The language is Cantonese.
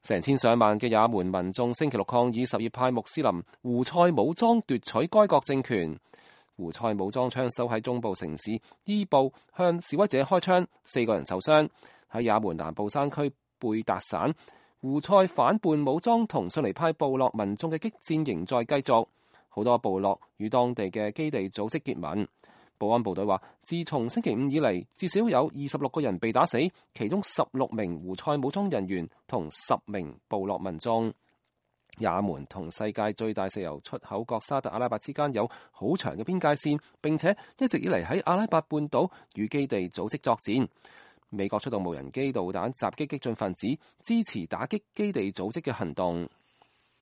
成千上萬嘅也門民眾星期六抗議什葉派穆斯林胡塞武裝奪取該國政權。胡塞武裝槍手喺中部城市伊布向示威者開槍，4個人受傷。喺也門南部山區貝達省，胡塞反叛武裝同遜尼派部落民眾嘅激戰仍在繼續，好多部落與當地嘅基地組織結盟。保安部隊話，自從星期五以嚟，至少有26個人被打死，其中16名胡塞武裝人員同10名部落民眾。也門同世界最大石油出口國沙特阿拉伯之間有好長嘅邊界線，並且一直以嚟喺阿拉伯半島與基地組織作戰。美國出動無人機導彈襲擊激進分子，支持打擊基地組織嘅行動。